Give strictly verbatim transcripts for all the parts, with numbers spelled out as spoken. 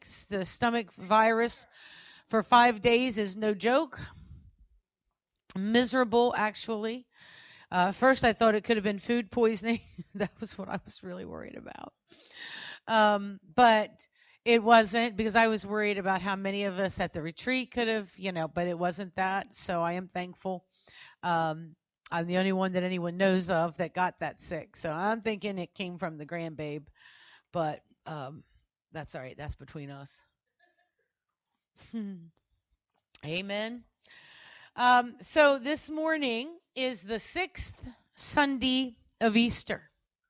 the stomach virus for five days is no joke. Miserable, actually. Uh, first, I thought it could have been food poisoning. That was what I was really worried about. Um, but it wasn't, because I was worried about how many of us at the retreat could have, you know, but it wasn't that. So I am thankful. Um, I'm the only one that anyone knows of that got that sick. So I'm thinking it came from the grandbabe, but um, that's all right. That's between us. Amen. Um, so this morning is the sixth Sunday of Easter.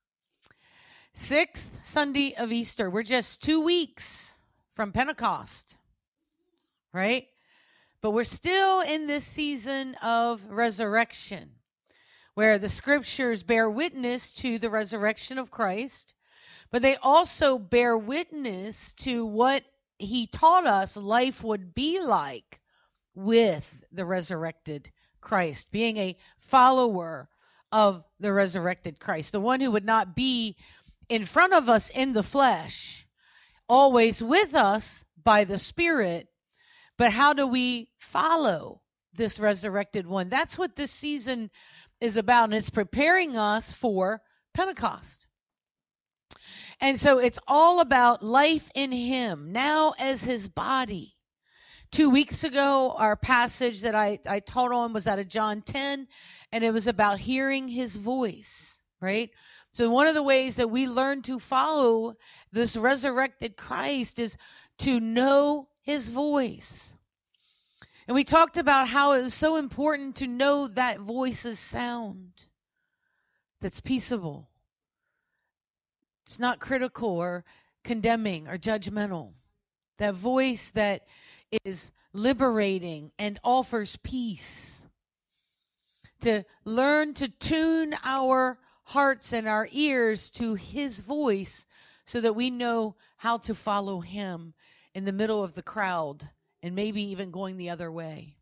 Sixth Sunday of Easter. We're just two weeks from Pentecost, right? But we're still in this season of resurrection, where the scriptures bear witness to the resurrection of Christ, but they also bear witness to what he taught us life would be like with the resurrected Christ, being a follower of the resurrected Christ, the one who would not be in front of us in the flesh, always with us by the Spirit, but how do we follow this resurrected one? That's what this season is about, and it's preparing us for Pentecost. And so it's all about life in him, now as his body. Two weeks ago, our passage that I, I taught on was out of John ten, and it was about hearing his voice, right? So one of the ways that we learn to follow this resurrected Christ is to know his voice. And we talked about how it was so important to know that voice's sound that's peaceable. It's not critical or condemning or judgmental. That voice that is liberating and offers peace. To learn to tune our hearts and our ears to his voice so that we know how to follow him in the middle of the crowd and maybe even going the other way.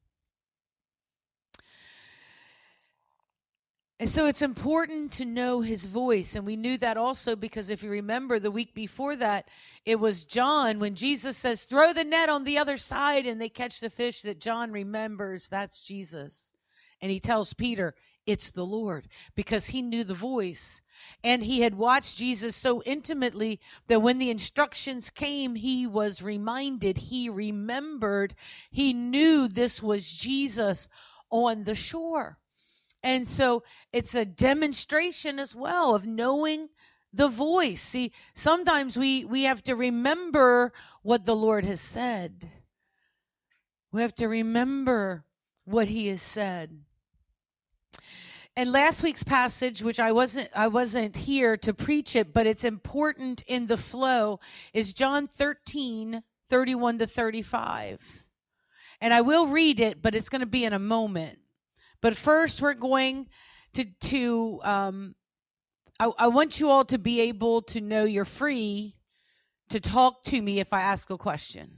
And so it's important to know his voice. And we knew that also because if you remember the week before that, it was John when Jesus says, throw the net on the other side and they catch the fish, that John remembers that's Jesus. And he tells Peter, it's the Lord, because he knew the voice. And he had watched Jesus so intimately that when the instructions came, he was reminded, he remembered, he knew this was Jesus on the shore. And so it's a demonstration as well of knowing the voice. See, sometimes we, we have to remember what the Lord has said. We have to remember what he has said. And last week's passage, which I wasn't I wasn't here to preach it, but it's important in the flow, is John thirteen, thirty-one to thirty-five. And I will read it, but it's going to be in a moment. But first, we're going to, to um, I, I want you all to be able to know you're free to talk to me if I ask a question.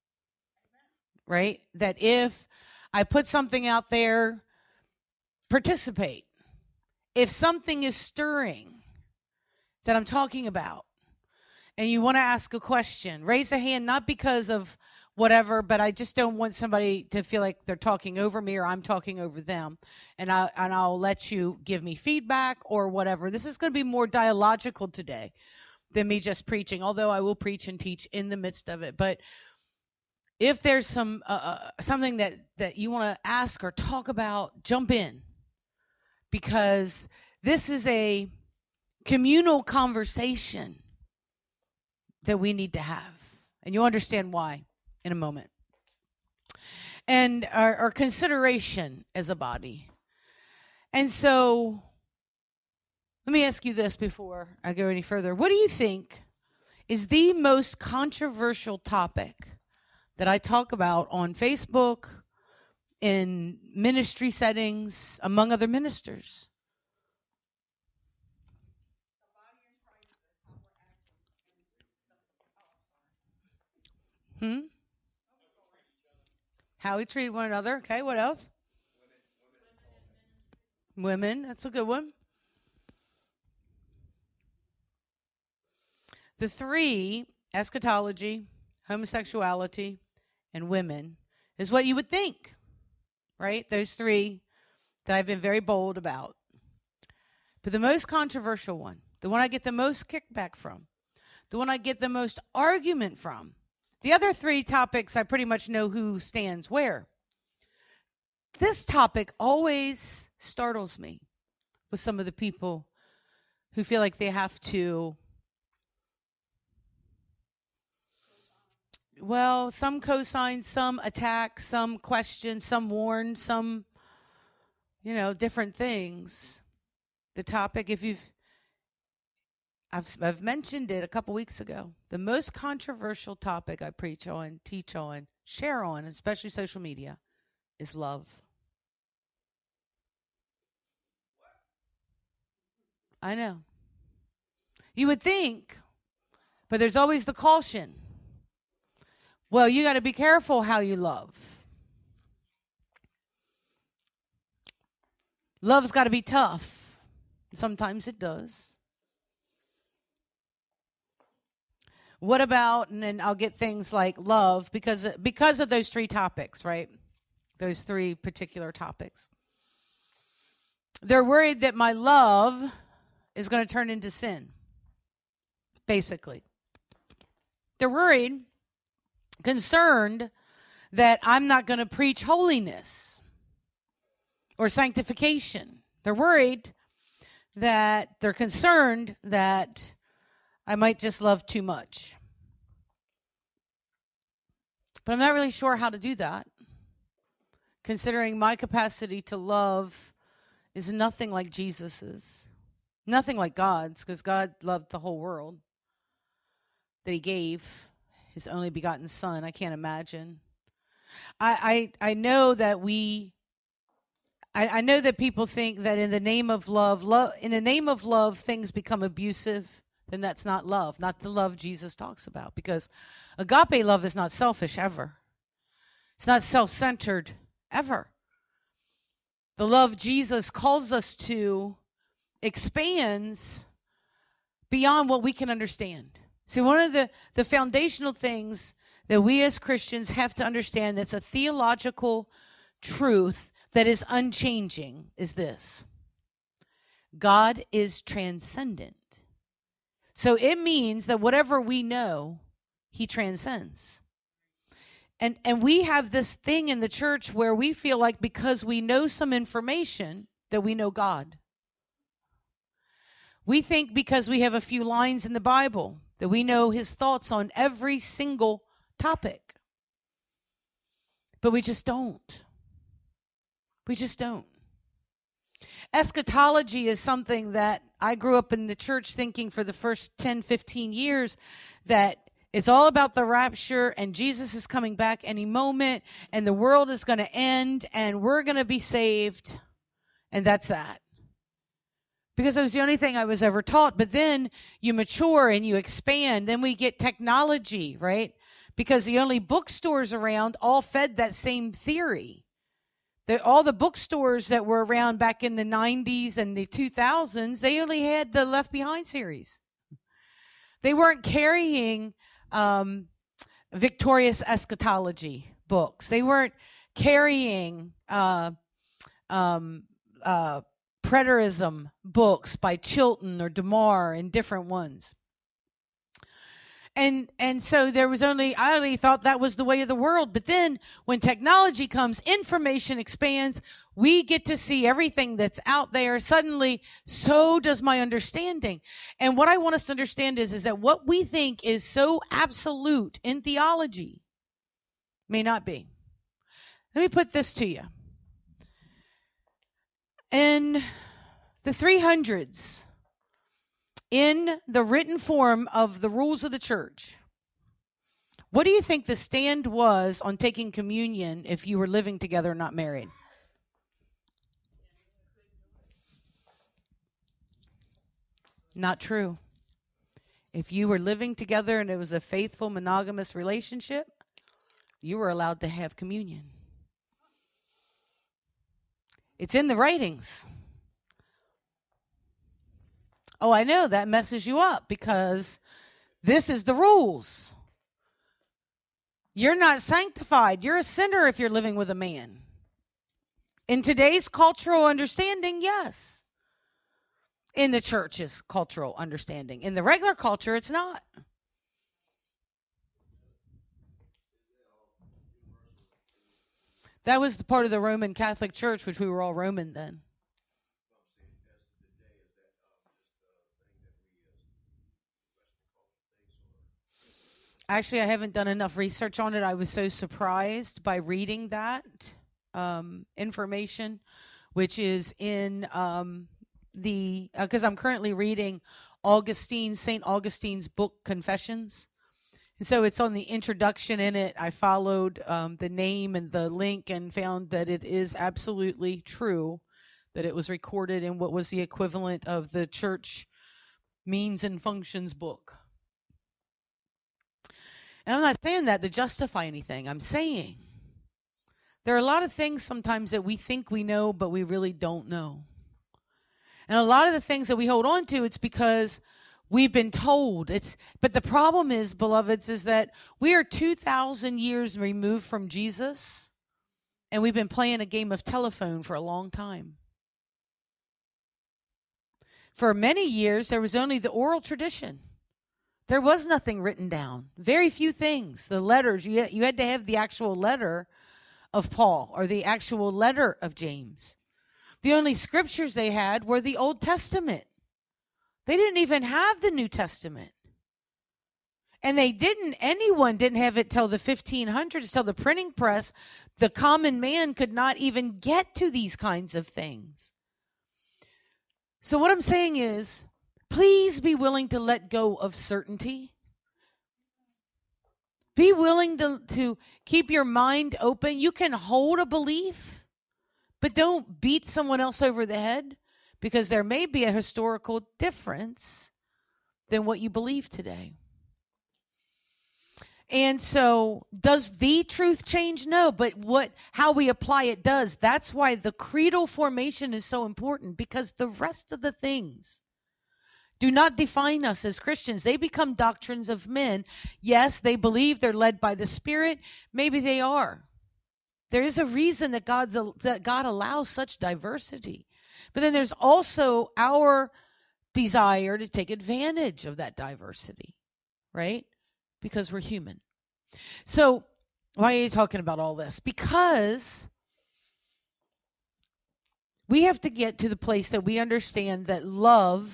Right? That if I put something out there, participate. If something is stirring that I'm talking about, and you want to ask a question, raise a hand, not because of whatever, but I just don't want somebody to feel like they're talking over me or I'm talking over them. And, I, and I'll let you give me feedback or whatever. This is going to be more dialogical today than me just preaching, although I will preach and teach in the midst of it. But if there's some uh, uh, something that, that you want to ask or talk about, jump in. Because this is a communal conversation that we need to have. And you'll understand why in a moment. And our, our consideration as a body. And so, let me ask you this before I go any further. What do you think is the most controversial topic that I talk about on Facebook, in ministry settings, among other ministers? Hmm? How we treat one another. Okay, what else? Women, that's a good one. The three, eschatology, homosexuality, and women is what you would think, right? Those three that I've been very bold about. But the most controversial one, the one I get the most kickback from, the one I get the most argument from, the other three topics I pretty much know who stands where. This topic always startles me with some of the people who feel like they have to, well, some co-sign, some attack, some question, some warn, some, you know, different things. The topic, if you've, I've, I've mentioned it a couple weeks ago, the most controversial topic I preach on, teach on, share on, especially social media, is love. I know. You would think, but there's always the caution. Well, you got to be careful how you love. Love's got to be tough. Sometimes it does. What about, and then I'll get things like love, because because of those three topics, right? Those three particular topics. They're worried that my love is going to turn into sin, basically. They're worried, concerned that I'm not going to preach holiness or sanctification. They're worried that they're concerned that I might just love too much. But I'm not really sure how to do that, considering my capacity to love is nothing like Jesus's, nothing like God's, because God loved the whole world that he gave his only begotten son. I can't imagine. I I, I know that we I, I know that people think that in the name of love, love in the name of love things become abusive. Then that's not love, not the love Jesus talks about, because agape love is not selfish ever. It's not self-centered ever. The love Jesus calls us to expands beyond what we can understand. See, one of the, the foundational things that we as Christians have to understand that's a theological truth that is unchanging is this: God is transcendent. So it means that whatever we know, he transcends. And and we have this thing in the church where we feel like because we know some information that we know God. We think because we have a few lines in the Bible that we know his thoughts on every single topic. But we just don't. We just don't. Eschatology is something that I grew up in the church thinking for the first ten, fifteen years that it's all about the rapture and Jesus is coming back any moment and the world is going to end and we're going to be saved, and that's that. Because it was the only thing I was ever taught. But then you mature and you expand. Then we get technology, right? Because the only bookstores around all fed that same theory. The, all the bookstores that were around back in the nineties and the two thousands, they only had the Left Behind series. They weren't carrying um, Victorious Eschatology books. They weren't carrying uh, um, uh, preterism books by Chilton or DeMar and different ones. And and so there was only, I only thought that was the way of the world. But then when technology comes, information expands, we get to see everything that's out there. Suddenly, so does my understanding. And what I want us to understand is, is that what we think is so absolute in theology may not be. Let me put this to you. In the three hundreds, in the written form of the rules of the church, what do you think the stand was on taking communion if you were living together and not married? Not true. If you were living together and it was a faithful, monogamous relationship, you were allowed to have communion. It's in the writings. Oh, I know that messes you up because this is the rules. You're not sanctified. You're a sinner if you're living with a man. In today's cultural understanding, yes. In the church's cultural understanding. In the regular culture, it's not. That was the part of the Roman Catholic Church, which we were all Roman then. Actually, I haven't done enough research on it. I was so surprised by reading that um, information, which is in um, the, because uh, I'm currently reading Augustine, Saint Augustine's book, Confessions. And so it's on the introduction in it. I followed um, the name and the link and found that it is absolutely true, that it was recorded in what was the equivalent of the church means and functions book. And I'm not saying that to justify anything. I'm saying there are a lot of things sometimes that we think we know, but we really don't know. And a lot of the things that we hold on to, it's because we've been told. It's, but the problem is, beloveds, is that we are two thousand years removed from Jesus, and we've been playing a game of telephone for a long time. For many years, there was only the oral tradition. There was nothing written down. Very few things. The letters, you had, you had to have the actual letter of Paul or the actual letter of James. The only scriptures they had were the Old Testament. They didn't even have the New Testament. And they didn't, anyone didn't have it till the fifteen hundreds, till the printing press. The common man could not even get to these kinds of things. So what I'm saying is, please be willing to let go of certainty. Be willing to, to keep your mind open. You can hold a belief, but don't beat someone else over the head, because there may be a historical difference than what you believe today. And so, does the truth change? No, but what how we apply it does. That's why the creedal formation is so important, because the rest of the things do not define us as Christians. They become doctrines of men. Yes, they believe they're led by the Spirit. Maybe they are. There is a reason that God's that God allows such diversity. But then there's also our desire to take advantage of that diversity, right? Because we're human. So why are you talking about all this? Because we have to get to the place that we understand that love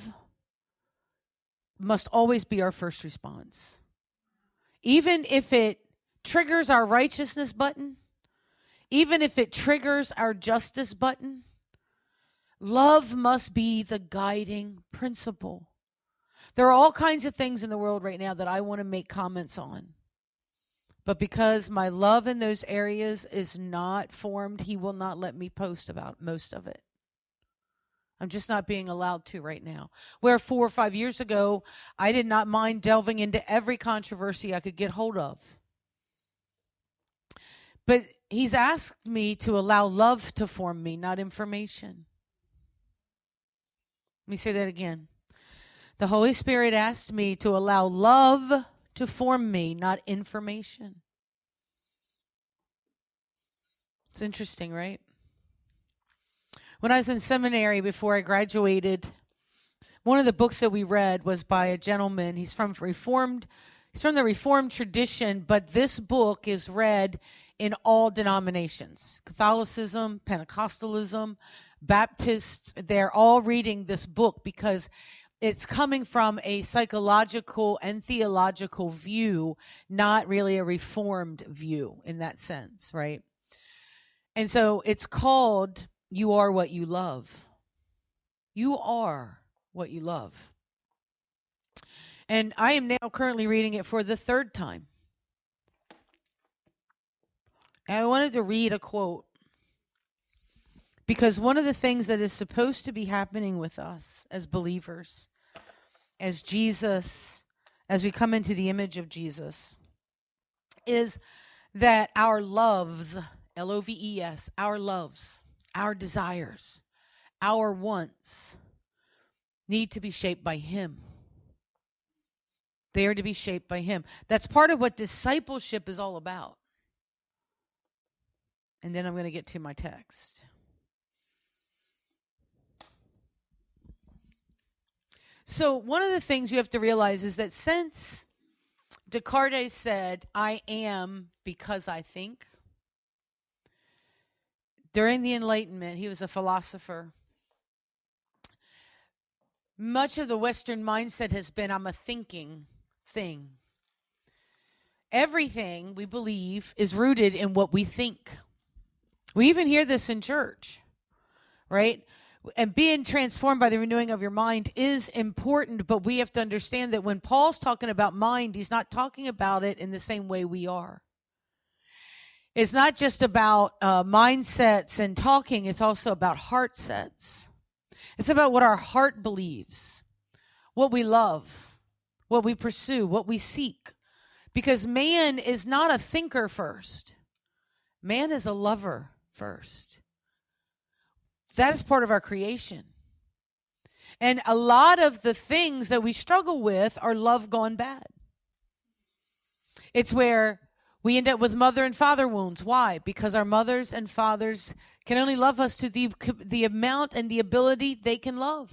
must always be our first response. Even if it triggers our righteousness button, even if it triggers our justice button, love must be the guiding principle. There are all kinds of things in the world right now that I want to make comments on. But because my love in those areas is not formed, he will not let me post about most of it. I'm just not being allowed to right now. Where four or five years ago, I did not mind delving into every controversy I could get hold of. But he's asked me to allow love to form me, not information. Let me say that again. The Holy Spirit asked me to allow love to form me, not information. It's interesting, right? When I was in seminary before I graduated, one of the books that we read was by a gentleman. He's from Reformed, he's from the Reformed tradition, but this book is read in all denominations. Catholicism, Pentecostalism, Baptists, they're all reading this book because it's coming from a psychological and theological view, not really a Reformed view in that sense, right? And so it's called You Are What You Love. You are what you love. And I am now currently reading it for the third time. And I wanted to read a quote, because one of the things that is supposed to be happening with us as believers, as Jesus, as we come into the image of Jesus, is that our loves, L O V E S, our loves, our desires, our wants need to be shaped by him. They are to be shaped by him. That's part of what discipleship is all about. And then I'm going to get to my text. So one of the things you have to realize is that since Descartes said, I am because I think, during the Enlightenment, he was a philosopher. Much of the Western mindset has been, I'm a thinking thing. Everything we believe is rooted in what we think. We even hear this in church, right? And being transformed by the renewing of your mind is important, but we have to understand that when Paul's talking about mind, he's not talking about it in the same way we are. It's not just about uh, mindsets and talking, it's also about heart sets. It's about what our heart believes, what we love, what we pursue, what we seek. Because man is not a thinker first. Man is a lover first. That is part of our creation. And a lot of the things that we struggle with are love gone bad. It's where we end up with mother and father wounds. Why? Because our mothers and fathers can only love us to the, the amount and the ability they can love.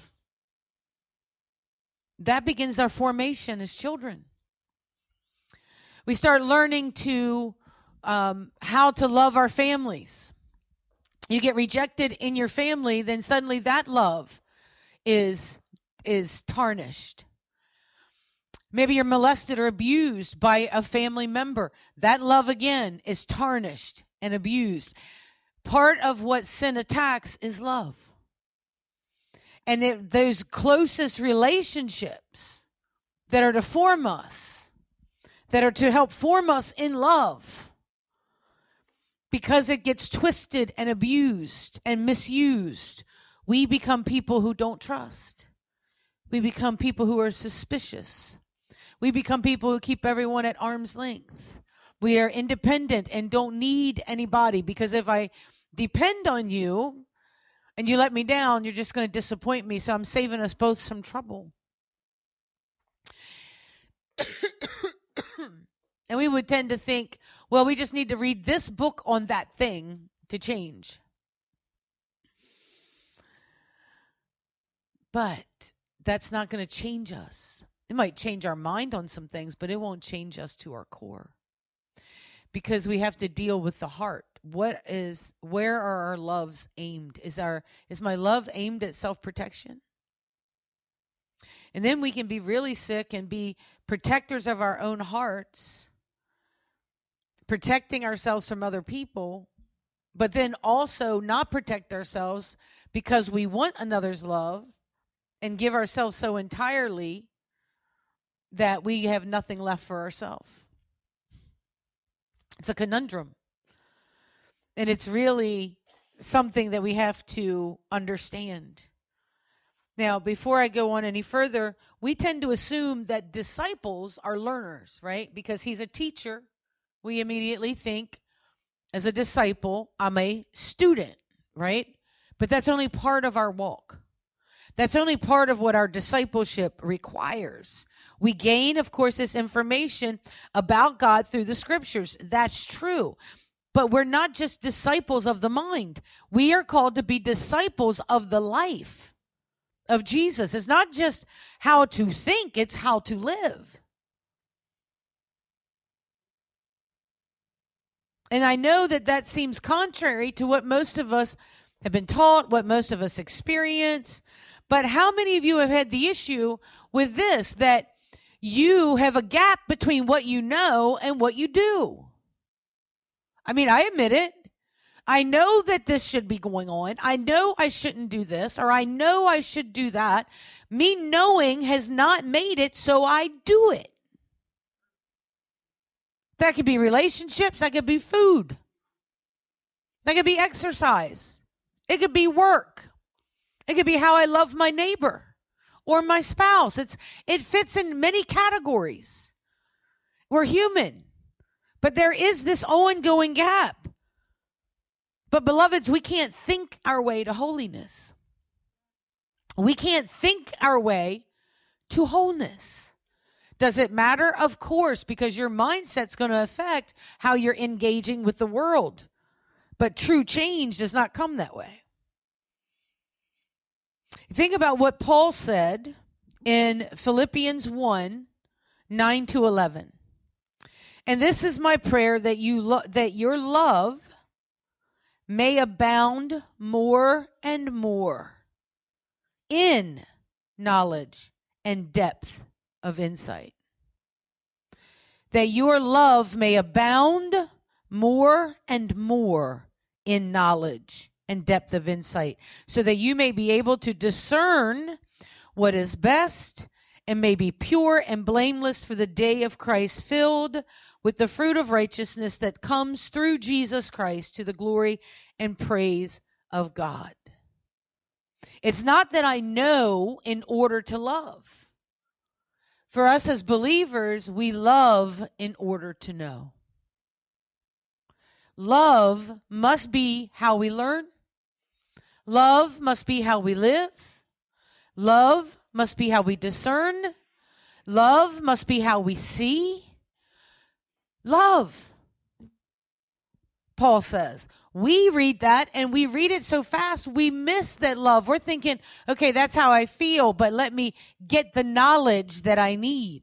That begins our formation as children. We start learning to um, how to love our families. You get rejected in your family, then suddenly that love is is tarnished. Maybe you're molested or abused by a family member. That love again is tarnished and abused. Part of what sin attacks is love. And it, those closest relationships that are to form us, that are to help form us in love, because it gets twisted and abused and misused, we become people who don't trust. We become people who are suspicious. We become people who keep everyone at arm's length. We are independent and don't need anybody, because if I depend on you and you let me down, you're just going to disappoint me. So I'm saving us both some trouble. And we would tend to think, well, we just need to read this book on that thing to change. But that's not going to change us. It might change our mind on some things, but it won't change us to our core. Because we have to deal with the heart. What is, where are our loves aimed? Is our, is my love aimed at self-protection? And then we can be really sick and be protectors of our own hearts, protecting ourselves from other people, but then also not protect ourselves because we want another's love and give ourselves so entirely that we have nothing left for ourselves. It's a conundrum. And it's really something that we have to understand. Now, before I go on any further, we tend to assume that disciples are learners, right? Because he's a teacher. We immediately think, as a disciple, I'm a student, right? But that's only part of our walk. That's only part of what our discipleship requires. We gain, of course, this information about God through the scriptures. That's true. But we're not just disciples of the mind. We are called to be disciples of the life of Jesus. It's not just how to think, it's how to live. And I know that that seems contrary to what most of us have been taught, what most of us experience. But how many of you have had the issue with this, that you have a gap between what you know and what you do? I mean, I admit it. I know that this should be going on. I know I shouldn't do this, or I know I should do that. Me knowing has not made it, so I do it. That could be relationships. That could be food. That could be exercise. It could be work. It could be how I love my neighbor or my spouse. It's it fits in many categories. We're human. But there is this ongoing gap. But beloveds, we can't think our way to holiness. We can't think our way to wholeness. Does it matter? Of course, because your mindset's going to affect how you're engaging with the world. But true change does not come that way. Think about what Paul said in Philippians one, nine to eleven. And this is my prayer, that you lo- that your love may abound more and more in knowledge and depth of insight. That your love may abound more and more in knowledge and depth of insight, so that you may be able to discern what is best and may be pure and blameless for the day of Christ, filled with the fruit of righteousness that comes through Jesus Christ to the glory and praise of God. It's not that I know in order to love. For us as believers, we love in order to know. Love must be how we learn. Love must be how we live. Love must be how we discern. Love must be how we see. Love, Paul says. We read that and we read it so fast, we miss that love. We're thinking, okay, that's how I feel, but let me get the knowledge that I need.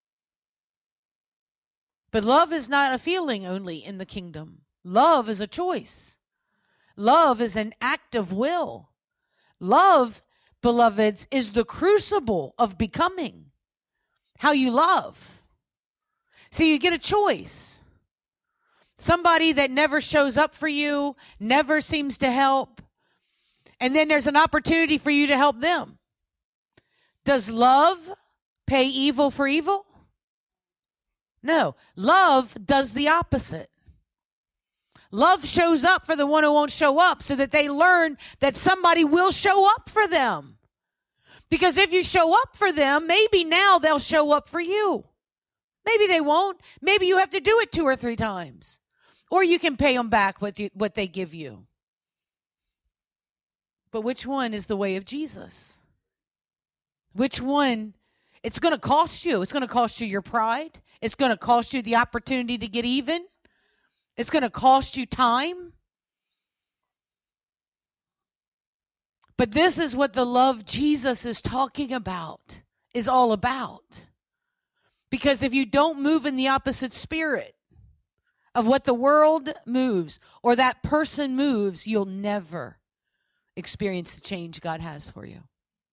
But love is not a feeling only in the kingdom. Love is a choice. Love is an act of will. Love, beloveds, is the crucible of becoming. How you love. So you get a choice. Somebody that never shows up for you, never seems to help, and then there's an opportunity for you to help them. Does love pay evil for evil? No. Love does the opposite. Love shows up for the one who won't show up, so that they learn that somebody will show up for them. Because if you show up for them, maybe now they'll show up for you. Maybe they won't. Maybe you have to do it two or three times. Or you can pay them back what you, what they give you. But which one is the way of Jesus? Which one? It's going to cost you. It's going to cost you your pride. It's going to cost you the opportunity to get even. It's going to cost you time. But this is what the love Jesus is talking about, is all about. Because if you don't move in the opposite spirit of what the world moves or that person moves, you'll never experience the change God has for you.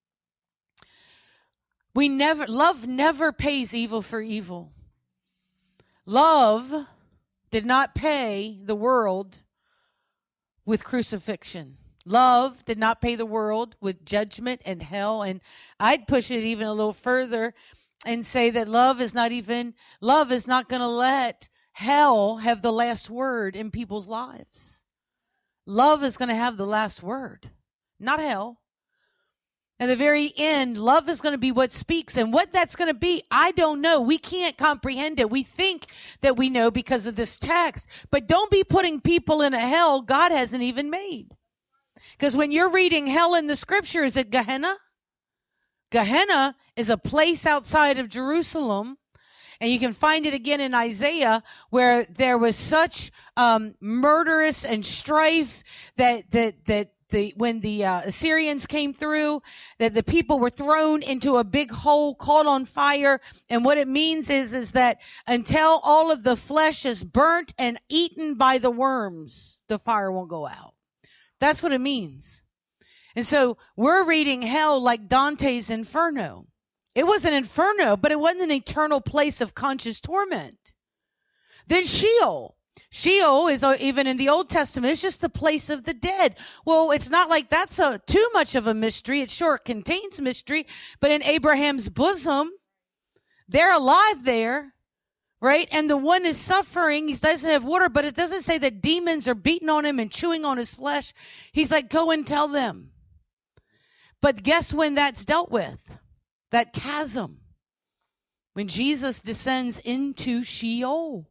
We never, love never pays evil for evil. Love did not pay the world with crucifixion. Love did not pay the world with judgment and hell. And I'd push it even a little further and say that love is not even, love is not going to let hell have the last word in people's lives. Love is going to have the last word, not hell. At the very end, love is going to be what speaks. And what that's going to be, I don't know. We can't comprehend it. We think that we know because of this text. But don't be putting people in a hell God hasn't even made. Because when you're reading hell in the scripture, is it Gehenna? Gehenna is a place outside of Jerusalem. And you can find it again in Isaiah, where there was such um, murderous and strife that that that the when the uh, Assyrians came through, that the people were thrown into a big hole, caught on fire. And what it means is is that until all of the flesh is burnt and eaten by the worms, the fire won't go out. That's what it means. And so we're reading hell like Dante's Inferno. It was an inferno, but it wasn't an eternal place of conscious torment. Then Sheol. Sheol is, uh, even in the Old Testament, it's just the place of the dead. Well, it's not like that's a, too much of a mystery. It sure contains mystery, but in Abraham's bosom, they're alive there, right? And the one is suffering. He doesn't have water, but it doesn't say that demons are beating on him and chewing on his flesh. He's like, go and tell them. But guess when that's dealt with? That chasm, when Jesus descends into Sheol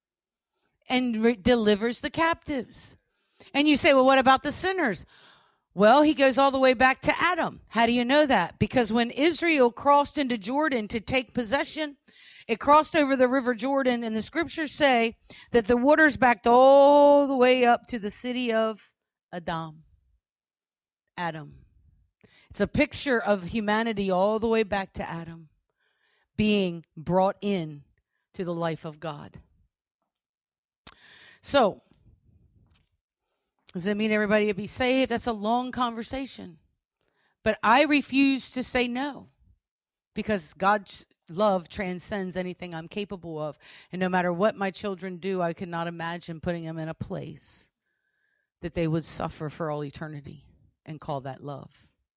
and re- delivers the captives. And you say, well, what about the sinners? Well, he goes all the way back to Adam. How do you know that? Because when Israel crossed into Jordan to take possession, it crossed over the river Jordan, and the scriptures say that the waters backed all the way up to the city of Adam. Adam. It's a picture of humanity all the way back to Adam being brought in to the life of God. So, does that mean everybody will be saved? That's a long conversation. But I refuse to say no, because God's love transcends anything I'm capable of. And no matter what my children do, I could not imagine putting them in a place that they would suffer for all eternity and call that love.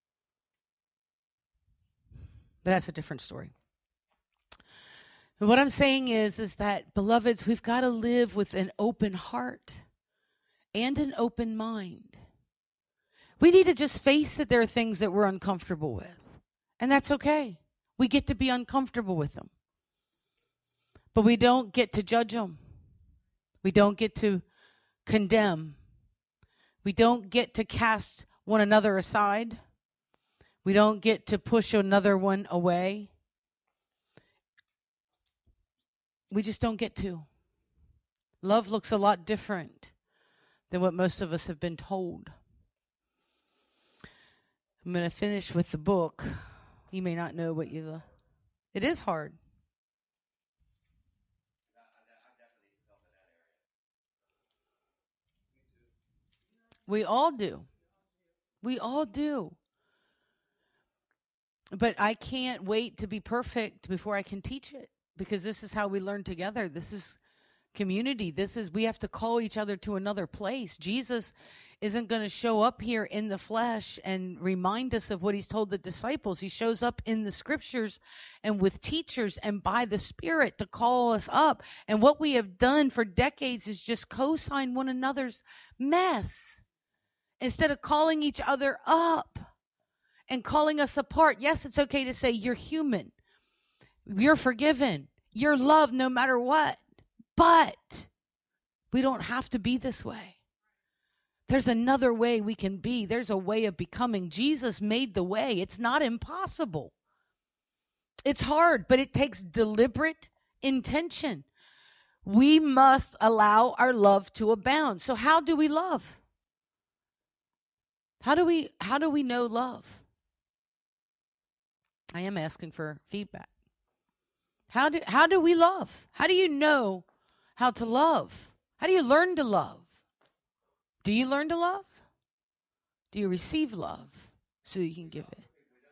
But that's a different story. And what I'm saying is, is that, beloveds, we've got to live with an open heart and an open mind. We need to just face that there are things that we're uncomfortable with. And that's okay. We get to be uncomfortable with them. But we don't get to judge them. We don't get to condemn. We don't get to cast one another aside. We don't get to push another one away. We just don't get to. Love looks a lot different than what most of us have been told. I'm going to finish with the book. You may not know what you... It is hard. We all do. We all do. But I can't wait to be perfect before I can teach it, because this is how we learn together. This is community. This is, we have to call each other to another place. Jesus isn't going to show up here in the flesh and remind us of what he's told the disciples. He shows up in the scriptures and with teachers and by the Spirit to call us up. And what we have done for decades is just co-sign one another's mess instead of calling each other up and calling us apart. Yes, it's okay to say you're human. You're forgiven. You're loved no matter what. But we don't have to be this way. There's another way we can be. There's a way of becoming. Jesus made the way. It's not impossible. It's hard, but it takes deliberate intention. We must allow our love to abound. So how do we love? How do we how do we know love? I am asking for feedback. How do how do we love? How do you know how to love? How do you learn to love? Do you learn to love? Do you receive love so you can give it?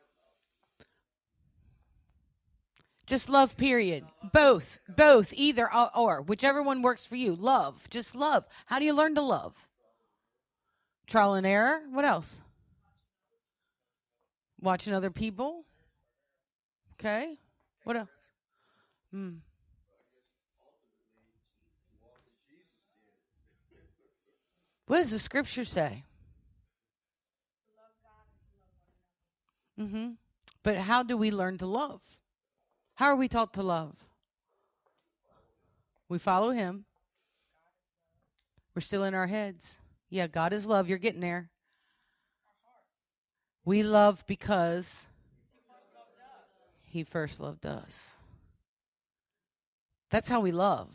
Just love, period. Both. Both. Either or, or. Whichever one works for you. Love. Just love. How do you learn to love? Trial and error. What else? Watching other people. Okay. What else? Hmm. What does the scripture say? Mm-hmm. But how do we learn to love? How are we taught to love? We follow him. We're still in our heads. Yeah, God is love. You're getting there. We love because he first loved us. That's how we love.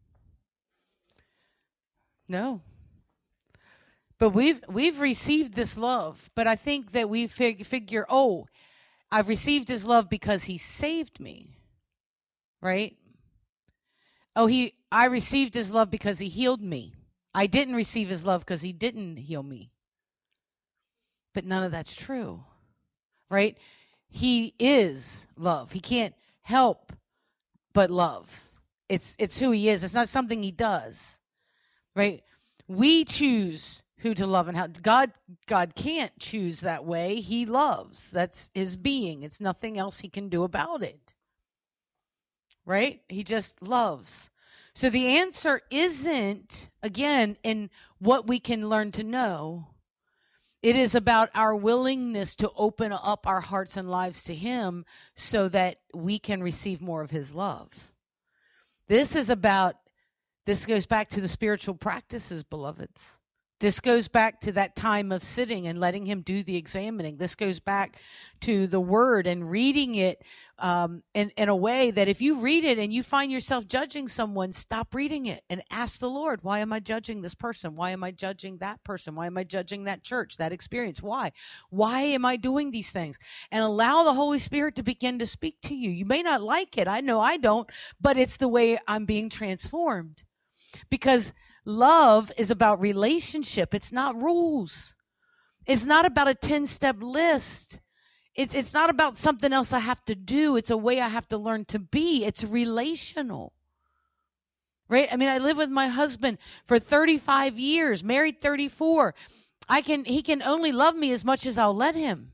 No. But we've we've received this love. But I think that we fig- figure, oh, I've received his love because he saved me. Right? Oh, he I received his love because he healed me. I didn't receive his love because he didn't heal me. But none of that's true. Right? He is love. He can't help but love. It's it's who he is. It's not something he does. Right? We choose who to love and how. God God can't choose that way. He loves. That's his being. It's nothing else he can do about it. Right? He just loves. So the answer isn't, again, in what we can learn to know. It is about our willingness to open up our hearts and lives to him so that we can receive more of his love. This is about, this goes back to the spiritual practices, beloveds. This goes back to that time of sitting and letting him do the examining. This goes back to the word and reading it um, in, in a way that if you read it and you find yourself judging someone, stop reading it and ask the Lord, why am I judging this person? Why am I judging that person? Why am I judging that church, that experience? Why? Why am I doing these things? And allow the Holy Spirit to begin to speak to you. You may not like it. I know I don't, but it's the way I'm being transformed. Because love is about relationship. It's not rules. It's not about a ten-step list. It's it's not about something else I have to do. It's a way I have to learn to be. It's relational. Right? I mean, I live with my husband for thirty-five years, married thirty-four. I can he can only love me as much as I'll let him.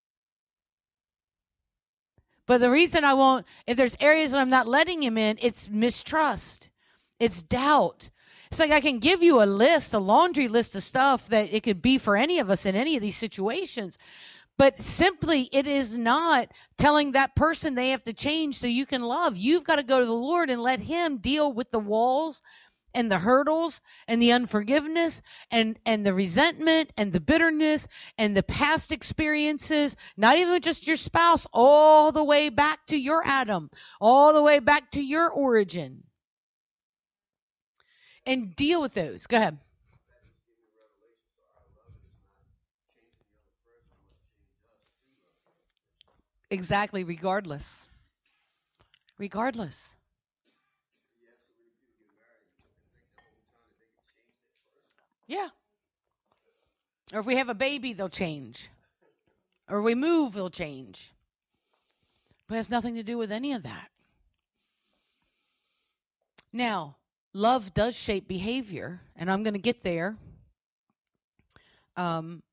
But the reason I won't, if there's areas that I'm not letting him in, it's mistrust. It's doubt. It's like I can give you a list, a laundry list of stuff that it could be for any of us in any of these situations. But simply, it is not telling that person they have to change so you can love. You've got to go to the Lord and let him deal with the walls and the hurdles and the unforgiveness and, and the resentment and the bitterness and the past experiences, not even just your spouse, all the way back to your Adam, all the way back to your origin. And deal with those. Go ahead. Exactly, regardless. Regardless. Yeah. Or if we have a baby, they'll change. Or we move, they'll change. But it has nothing to do with any of that. Now, love does shape behavior, and I'm going to get there. Um,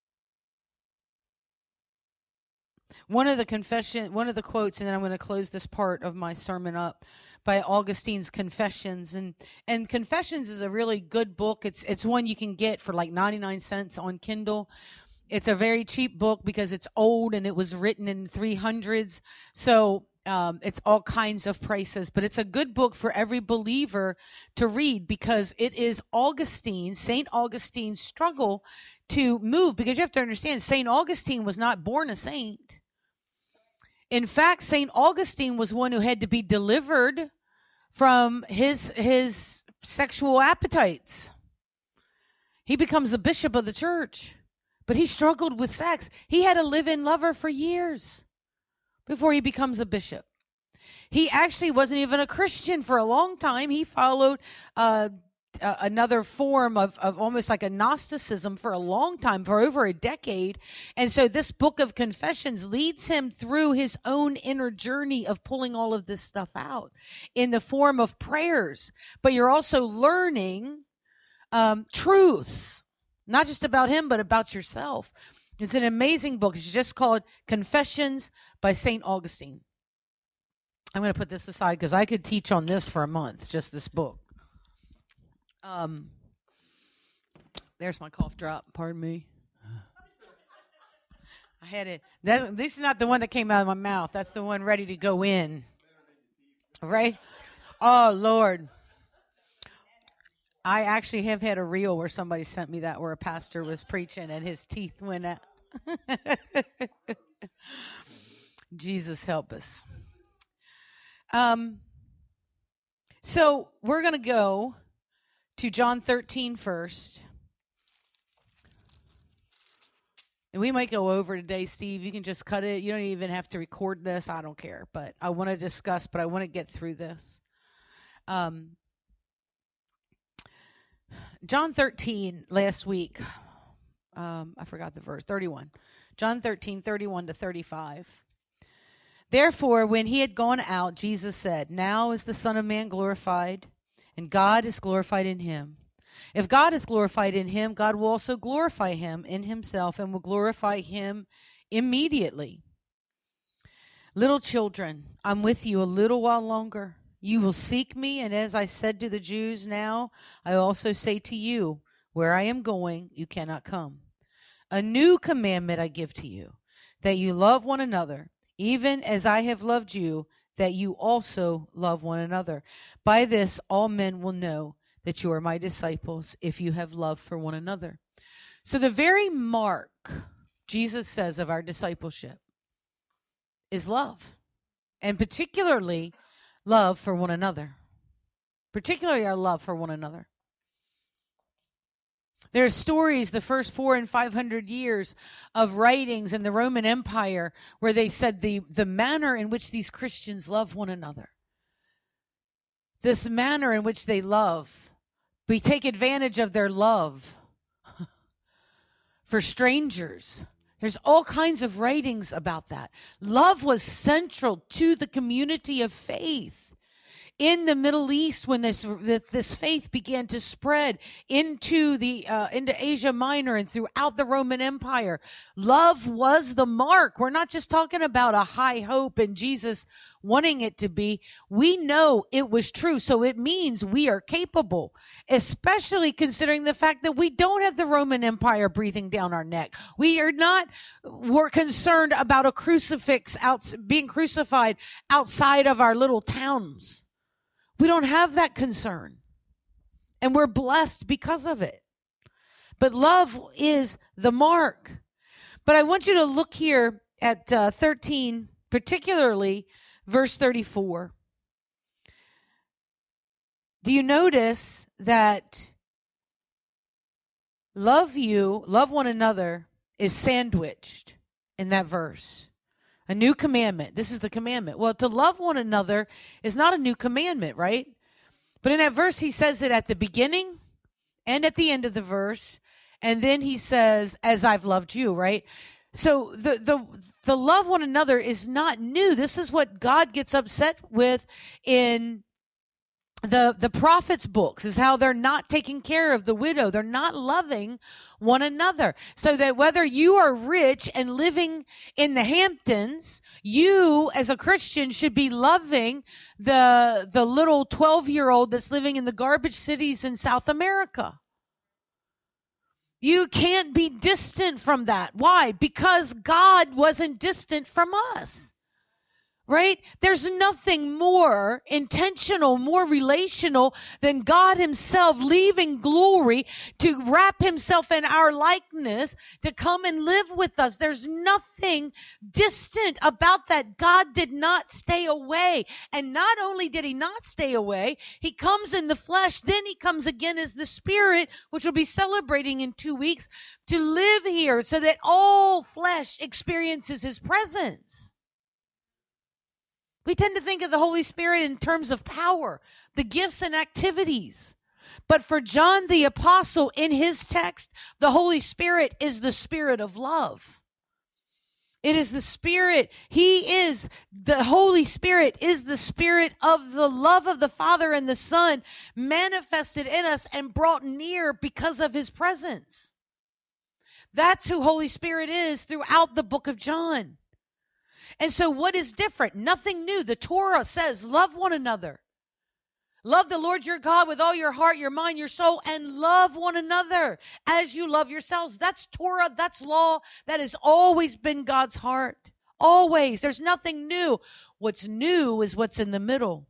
one of the confession, one of the quotes, and then I'm going to close this part of my sermon up, by Augustine's Confessions, and and Confessions is a really good book. It's it's one you can get for like ninety-nine cents on Kindle. It's a very cheap book because it's old and it was written in three hundreds. So um, it's all kinds of prices, but it's a good book for every believer to read because it is Augustine, Saint Augustine's struggle to move. Because you have to understand, Saint Augustine was not born a saint. In fact, Saint Augustine was one who had to be delivered from his his sexual appetites. He becomes a bishop of the church. But he struggled with sex. He had a live-in lover for years before he becomes a bishop. He actually wasn't even a Christian for a long time. He followed uh, uh, another form of, of almost like a Gnosticism for a long time, for over a decade. And so this book of Confessions leads him through his own inner journey of pulling all of this stuff out in the form of prayers. But you're also learning um, truths. Not just about him, but about yourself. It's an amazing book. It's just called Confessions by Saint Augustine. I'm going to put this aside because I could teach on this for a month, just this book. Um, there's my cough drop. Pardon me. I had it. That, this is not the one that came out of my mouth. That's the one ready to go in. Right? Oh, Lord. I actually have had a reel where somebody sent me that where a pastor was preaching and his teeth went out. Jesus help us. Um, so we're going to go to John thirteen first. And we might go over today, Steve. You can just cut it. You don't even have to record this. I don't care. But I want to discuss, but I want to get through this. Um, John thirteen last week, um, I forgot the verse, thirty-one. John thirteen, thirty-one to thirty-five. Therefore, when he had gone out, Jesus said, now is the Son of Man glorified, and God is glorified in him. If God is glorified in him, God will also glorify him in himself and will glorify him immediately. Little children, I'm with you a little while longer. You will seek me, and as I said to the Jews, now I also say to you, where I am going, you cannot come. A new commandment I give to you, that you love one another, even as I have loved you, that you also love one another. By this all men will know that you are my disciples if you have love for one another. So the very mark, Jesus says, of our discipleship is love, and particularly love for one another, particularly our love for one another. There are stories the first four and five hundred years of writings in the Roman Empire where they said the, the manner in which these Christians love one another, this manner in which they love, we take advantage of their love for strangers. There's all kinds of writings about that. Love was central to the community of faith. In the Middle East, when this this faith began to spread into the uh, into Asia Minor and throughout the Roman Empire, love was the mark. We're not just talking about a high hope and Jesus wanting it to be. We know it was true, so it means we are capable, especially considering the fact that we don't have the Roman Empire breathing down our neck. We are not we're concerned about a crucifix out, being crucified outside of our little towns. We don't have that concern, and we're blessed because of it. But love is the mark. But I want you to look here at uh, thirteen, particularly verse thirty-four. Do you notice that love you, love one another is sandwiched in that verse? A new commandment. This is the commandment. Well, to love one another is not a new commandment, right? But in that verse, he says it at the beginning and at the end of the verse. And then he says, as I've loved you, right? So the, the, the love one another is not new. This is what God gets upset with in the, the prophets' books, is how they're not taking care of the widow. They're not loving one another. So that whether you are rich and living in the Hamptons, you as a Christian should be loving the the little twelve-year-old that's living in the garbage cities in South America. You can't be distant from that. Why? Because God wasn't distant from us. Right? There's nothing more intentional, more relational than God himself leaving glory to wrap himself in our likeness to come and live with us. There's nothing distant about that. God did not stay away. And not only did he not stay away, he comes in the flesh. Then he comes again as the Spirit, which we'll be celebrating in two weeks, to live here so that all flesh experiences his presence. We tend to think of the Holy Spirit in terms of power, the gifts and activities. But for John the Apostle, in his text, the Holy Spirit is the Spirit of love. It is the Spirit. He is, the Holy Spirit is the Spirit of the love of the Father and the Son manifested in us and brought near because of his presence. That's who Holy Spirit is throughout the book of John. And so what is different? Nothing new. The Torah says, love one another. Love the Lord your God with all your heart, your mind, your soul, and love one another as you love yourselves. That's Torah. That's law. That has always been God's heart. Always. There's nothing new. What's new is what's in the middle.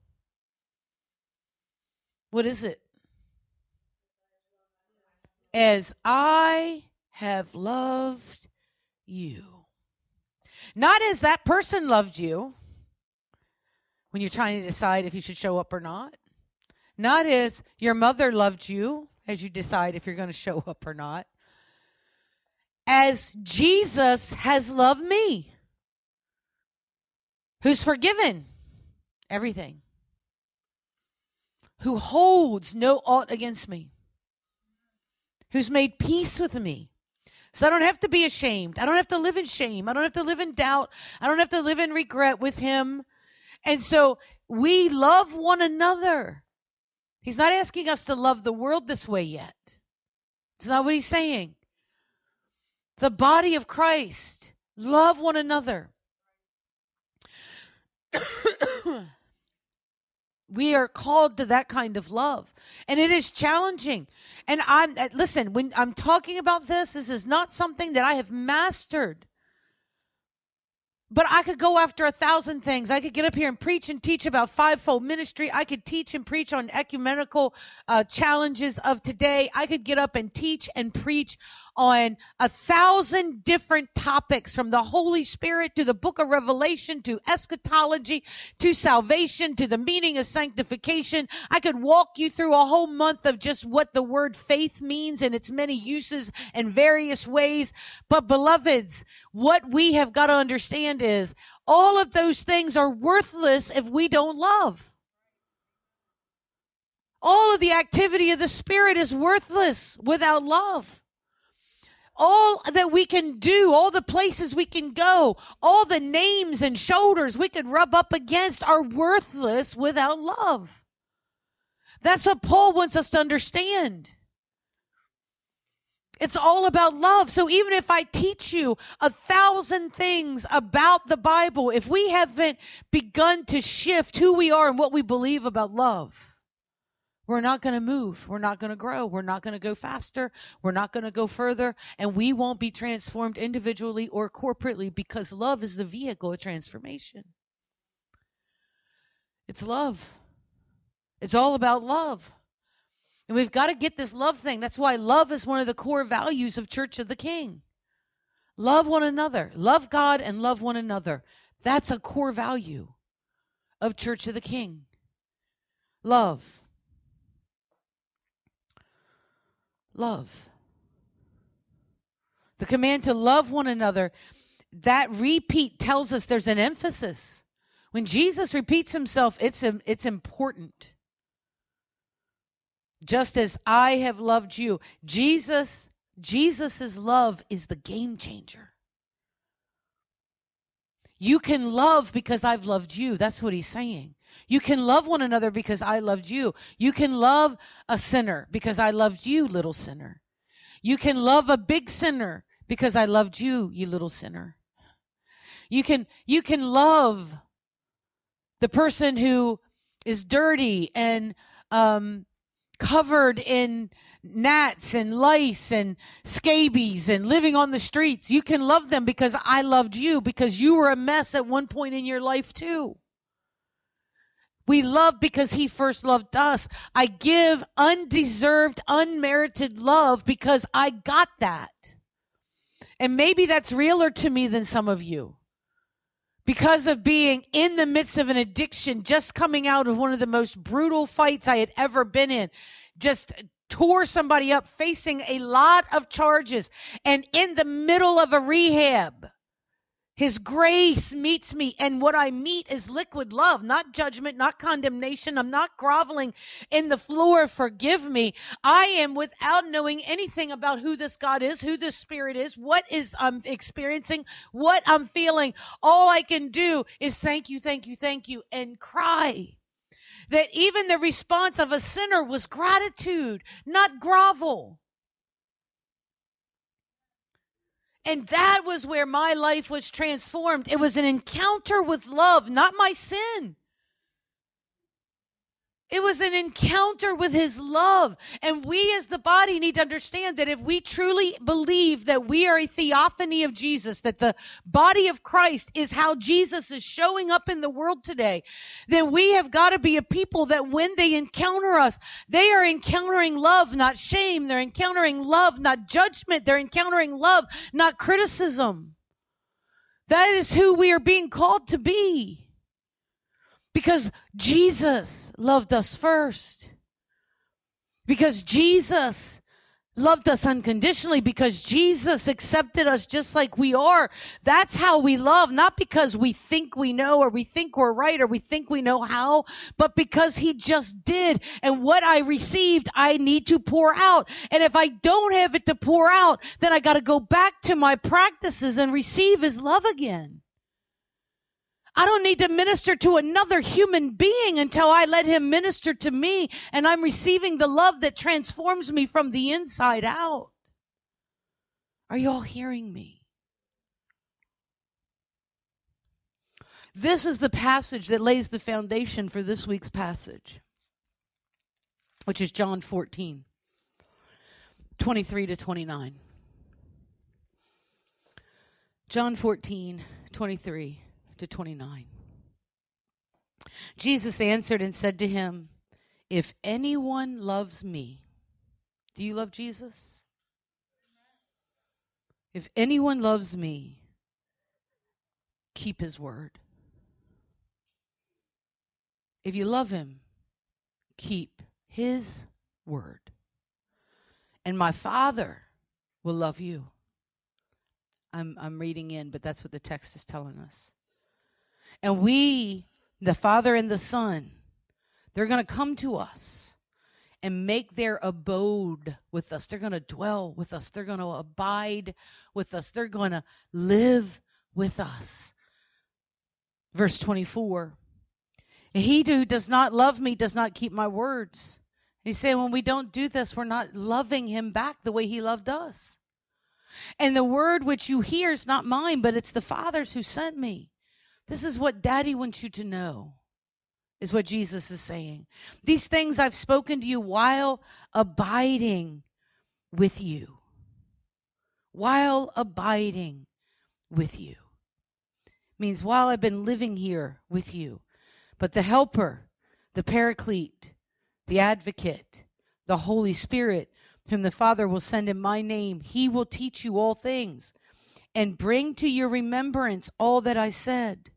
What is it? As I have loved you. Not as that person loved you when you're trying to decide if you should show up or not. Not as your mother loved you as you decide if you're going to show up or not. As Jesus has loved me, who's forgiven everything, who holds no aught against me, who's made peace with me. So I don't have to be ashamed. I don't have to live in shame. I don't have to live in doubt. I don't have to live in regret with him. And so we love one another. He's not asking us to love the world this way yet. It's not what he's saying. The body of Christ, love one another. We are called to that kind of love. And it is challenging. And I'm listen, when I'm talking about this, this is not something that I have mastered. But I could go after a thousand things. I could get up here and preach and teach about fivefold ministry. I could teach and preach on ecumenical uh, challenges of today. I could get up and teach and preach on a thousand different topics, from the Holy Spirit to the book of Revelation to eschatology to salvation to the meaning of sanctification. I could walk you through a whole month of just what the word faith means in its many uses and various ways. But beloveds, what we have got to understand is all of those things are worthless if we don't love. All of the activity of the Spirit is worthless without love. All that we can do, all the places we can go, all the names and shoulders we could rub up against are worthless without love. That's what Paul wants us to understand. It's all about love. So even if I teach you a thousand things about the Bible, if we haven't begun to shift who we are and what we believe about love, we're not going to move. We're not going to grow. We're not going to go faster. We're not going to go further. And we won't be transformed individually or corporately, because love is the vehicle of transformation. It's love. It's all about love. And we've got to get this love thing. That's why love is one of the core values of Church of the King. Love one another. Love God and love one another. That's a core value of Church of the King. Love. Love. The command to love one another, that repeat tells us there's an emphasis. When Jesus repeats himself, it's it's important. Just as I have loved you. Jesus, Jesus's love is the game changer. You can love because I've loved you. That's what he's saying. You can love one another because I loved you. You can love a sinner because I loved you, little sinner. You can love a big sinner because I loved you, you little sinner. You can you can love the person who is dirty and um, covered in gnats and lice and scabies and living on the streets. You can love them because I loved you, because you were a mess at one point in your life too. We love because he first loved us. I give undeserved, unmerited love because I got that. And maybe that's realer to me than some of you. Because of being in the midst of an addiction, just coming out of one of the most brutal fights I had ever been in, just tore somebody up, facing a lot of charges, and in the middle of a rehab. His grace meets me, and what I meet is liquid love, not judgment, not condemnation. I'm not groveling in the floor, forgive me. I am, without knowing anything about who this God is, who this Spirit is, what is I'm experiencing, what I'm feeling. All I can do is thank you, thank you, thank you, and cry. That even the response of a sinner was gratitude, not grovel. And that was where my life was transformed. It was an encounter with love, not my sin. It was an encounter with his love. And we as the body need to understand that if we truly believe that we are a theophany of Jesus, that the body of Christ is how Jesus is showing up in the world today, then we have got to be a people that when they encounter us, they are encountering love, not shame. They're encountering love, not judgment. They're encountering love, not criticism. That is who we are being called to be. Because Jesus loved us first. Because Jesus loved us unconditionally. Because Jesus accepted us just like we are. That's how we love. Not because we think we know, or we think we're right, or we think we know how. But because he just did. And what I received, I need to pour out. And if I don't have it to pour out, then I got to go back to my practices and receive his love again. I don't need to minister to another human being until I let him minister to me, and I'm receiving the love that transforms me from the inside out. Are you all hearing me? This is the passage that lays the foundation for this week's passage, which is John fourteen, twenty-three to twenty-nine. John fourteen, twenty-three to twenty-nine. Jesus answered and said to him, if anyone loves me, do you love Jesus? If anyone loves me, keep his word. If you love him, keep his word. And my Father will love you. I'm I'm reading in, but that's what the text is telling us. And we, the Father and the Son, they're going to come to us and make their abode with us. They're going to dwell with us. They're going to abide with us. They're going to live with us. Verse twenty-four. He who does not love me does not keep my words. He's saying when we don't do this, we're not loving him back the way he loved us. And the word which you hear is not mine, but it's the Father's who sent me. This is what Daddy wants you to know, is what Jesus is saying. These things I've spoken to you while abiding with you. While abiding with you. Means while I've been living here with you. But the Helper, the Paraclete, the Advocate, the Holy Spirit, whom the Father will send in my name, he will teach you all things and bring to your remembrance all that I said.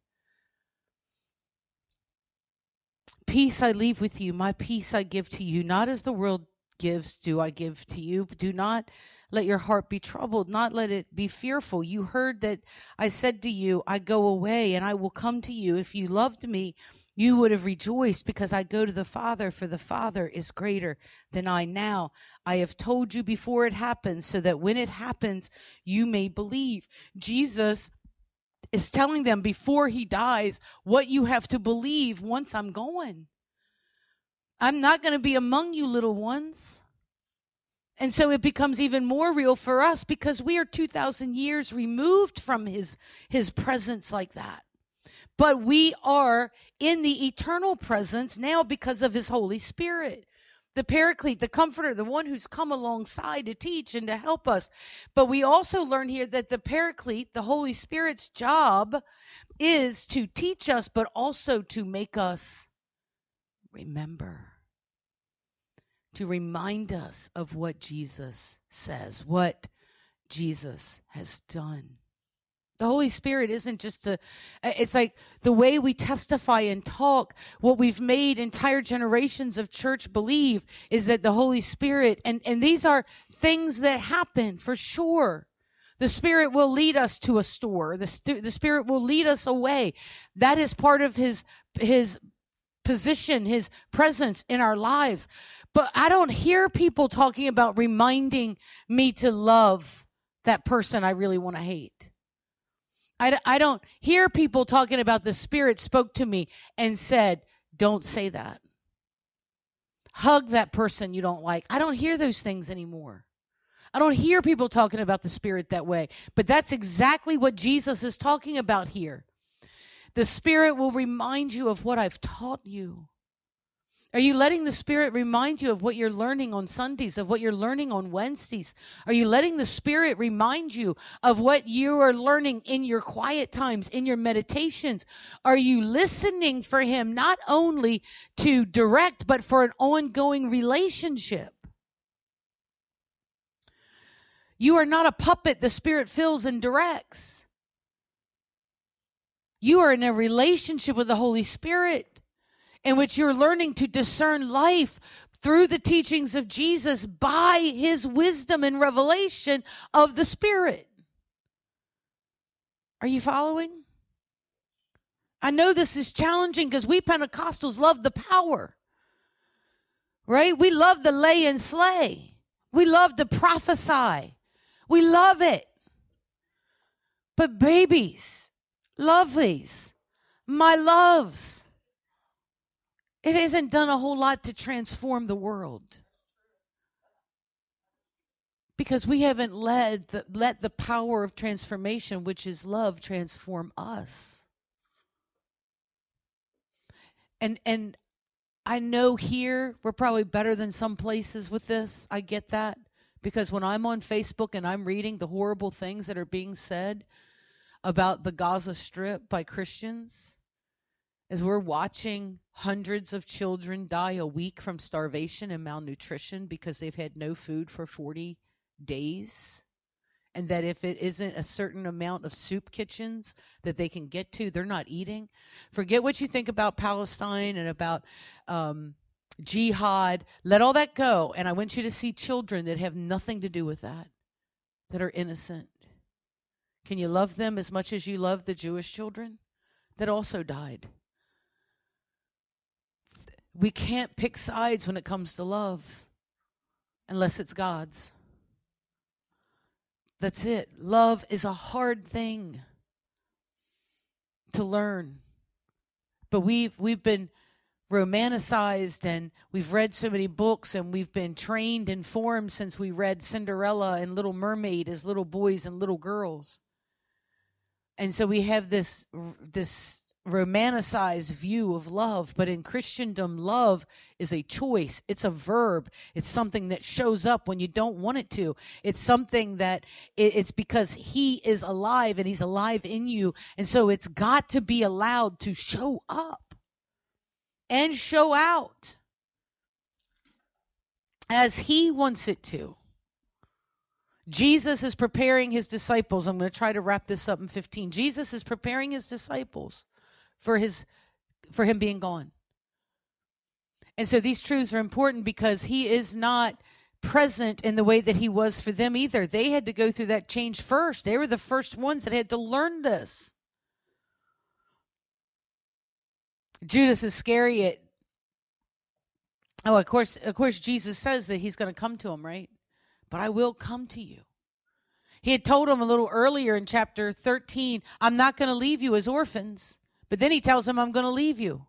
Peace I leave with you, my peace I give to you. Not as the world gives do I give to you. Do not let your heart be troubled, not let it be fearful. You heard that I said to you, I go away and I will come to you. If you loved me, you would have rejoiced because I go to the Father, for the Father is greater than I. Now I have told you before it happens, so that when it happens, you may believe. Jesus is telling them before he dies what you have to believe once I'm gone. I'm not going to be among you, little ones. And so it becomes even more real for us because we are two thousand years removed from his, his presence like that. But we are in the eternal presence now because of his Holy Spirit. The Paraclete, the Comforter, the one who's come alongside to teach and to help us. But we also learn here that the Paraclete, the Holy Spirit's job is to teach us, but also to make us remember. To remind us of what Jesus says, what Jesus has done. The Holy Spirit isn't just a, it's like the way we testify and talk, what we've made entire generations of church believe is that the Holy Spirit, and, and these are things that happen for sure. The Spirit will lead us to a store. The, st- the Spirit will lead us away. That is part of his, his position, his presence in our lives. But I don't hear people talking about reminding me to love that person I really want to hate. I, I don't hear people talking about the Spirit spoke to me and said, don't say that. Hug that person you don't like. I don't hear those things anymore. I don't hear people talking about the Spirit that way. But that's exactly what Jesus is talking about here. The Spirit will remind you of what I've taught you. Are you letting the Spirit remind you of what you're learning on Sundays, of what you're learning on Wednesdays? Are you letting the Spirit remind you of what you are learning in your quiet times, in your meditations? Are you listening for him not only to direct, but for an ongoing relationship? You are not a puppet the Spirit fills and directs. You are in a relationship with the Holy Spirit, in which you're learning to discern life through the teachings of Jesus by his wisdom and revelation of the Spirit. Are you following? I know this is challenging because we Pentecostals love the power, right? We love the lay and slay. We love to prophesy. We love it. But babies, lovelies, my loves, it hasn't done a whole lot to transform the world. Because we haven't led the, let the power of transformation, which is love, transform us. And and I know here we're probably better than some places with this. I get that. Because when I'm on Facebook and I'm reading the horrible things that are being said, about the Gaza Strip by Christians as we're watching hundreds of children die a week from starvation and malnutrition because they've had no food for forty days. And that if it isn't a certain amount of soup kitchens that they can get to, they're not eating. Forget what you think about Palestine and about um, jihad. Let all that go. And I want you to see children that have nothing to do with that, that are innocent. Can you love them as much as you love the Jewish children that also died? We can't pick sides when it comes to love unless it's God's. That's it. Love is a hard thing to learn. But we've we've been romanticized, and we've read so many books, and we've been trained and formed since we read Cinderella and Little Mermaid as little boys and little girls. And so we have this this romanticized view of love, but in Christendom, love is a choice. It's a verb. It's something that shows up when you don't want it to. It's something that it, it's because he is alive and he's alive in you. And so it's got to be allowed to show up and show out as he wants it to. Jesus is preparing his disciples. I'm going to try to wrap this up in fifteen. Jesus is preparing his disciples for his for him being gone. And so these truths are important because he is not present in the way that he was for them either. They had to go through that change first. They were the first ones that had to learn this. Judas Iscariot. Oh, of course, of course, Jesus says that he's going to come to him, right? But I will come to you. He had told him a little earlier in chapter thirteen, I'm not going to leave you as orphans. But then he tells him, I'm going to leave you.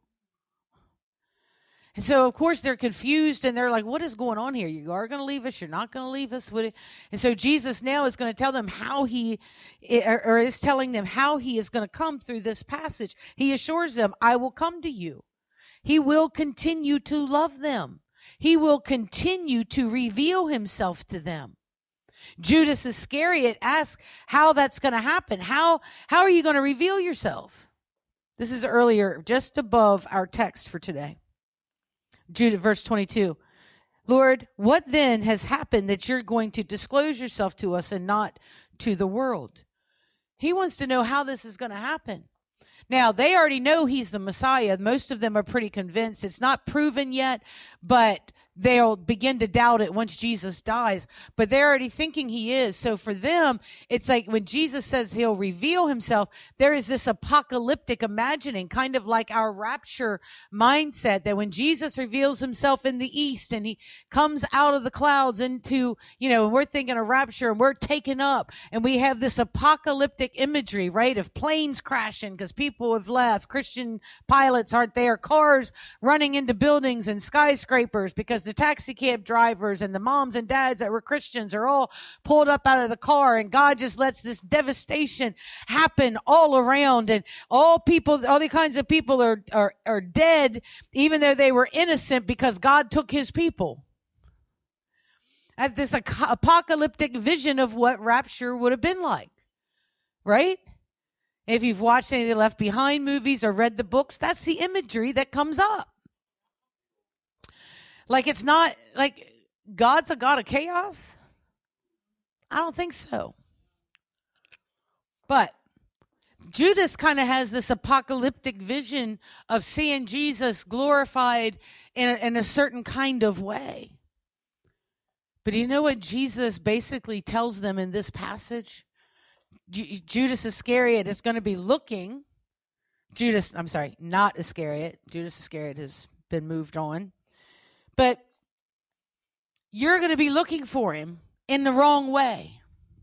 And so, of course, they're confused, and they're like, what is going on here? You are going to leave us? You're not going to leave us? And so Jesus now is going to tell them how he, or is telling them how he is going to come through this passage. He assures them, I will come to you. He will continue to love them. He will continue to reveal himself to them. Judas Iscariot asks how that's going to happen. How, how are you going to reveal yourself? This is earlier, just above our text for today. Jude, verse twenty-two. Lord, what then has happened that you're going to disclose yourself to us and not to the world? He wants to know how this is going to happen. Now, they already know he's the Messiah. Most of them are pretty convinced. It's not proven yet, but they'll begin to doubt it once Jesus dies. But they're already thinking he is. So for them, it's like when Jesus says he'll reveal himself, there is this apocalyptic imagining, kind of like our rapture mindset, that when Jesus reveals himself in the east and he comes out of the clouds into, you know, and we're thinking of rapture and we're taken up and we have this apocalyptic imagery, right, of planes crashing because people have left, Christian pilots aren't there, cars running into buildings and skyscrapers because the taxi cab drivers and the moms and dads that were Christians are all pulled up out of the car, and God just lets this devastation happen all around, and all people, all the kinds of people are, are, are dead, even though they were innocent because God took his people. I have this apocalyptic vision of what rapture would have been like, right? If you've watched any of the Left Behind movies or read the books, that's the imagery that comes up. Like, it's not like God's a God of chaos. I don't think so. But Judas kind of has this apocalyptic vision of seeing Jesus glorified in a, in a certain kind of way. But you know what Jesus basically tells them in this passage? J- Judas Iscariot is going to be looking. Judas, I'm sorry, not Iscariot. Judas Iscariot has been moved on. But you're going to be looking for him in the wrong way.